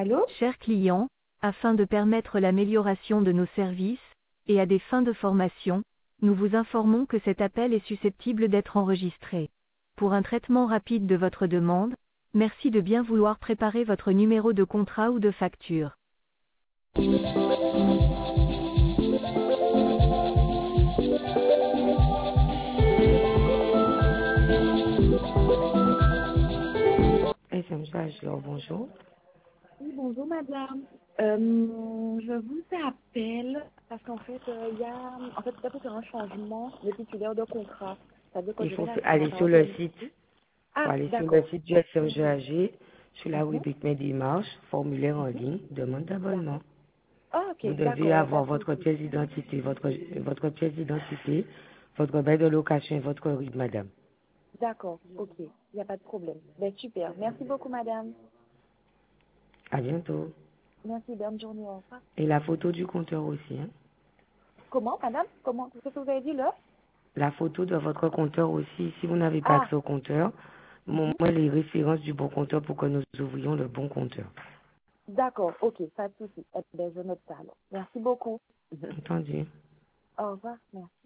Allô? Chers clients, afin de permettre l'amélioration de nos services, et à des fins de formation, nous vous informons que cet appel est susceptible d'être enregistré. Pour un traitement rapide de votre demande, merci de bien vouloir préparer votre numéro de contrat ou de facture. SMG, bonjour. Oui, bonjour madame. Je vous appelle parce qu'en fait, il y a peut-être pour faire un changement de titulaire de contrat. C'est-à-dire que Il je faut vais l'inscrire en aller tant sur que le site. bénéficiaire. Il faut Ah, aller sur le d'accord. site du SMG, sur la Mhm, rubrique Mes démarches, formulaire en mhm. ligne, demande d'abonnement. D'accord. Ah, ok, Vous devez d'accord, il n'y a pas avoir de votre souci. pièce d'identité, votre pièce d'identité, votre bail de location et votre RIB, madame. D'accord, ok, il n'y a pas de problème. Ben, super. Merci beaucoup madame. À bientôt. Merci, bonne journée. Au revoir. Et la photo du compteur aussi, hein. Comment madame? Comment? Qu'est-ce que vous avez dit là? La photo de votre compteur aussi, si vous n'avez pas Ah, accès au compteur, mhm. montrez les références du bon compteur pour que nous ouvrions le bon compteur. D'accord, ok, pas de souci. Eh ben, je note ça alors. Merci beaucoup. Entendu. Au revoir, merci.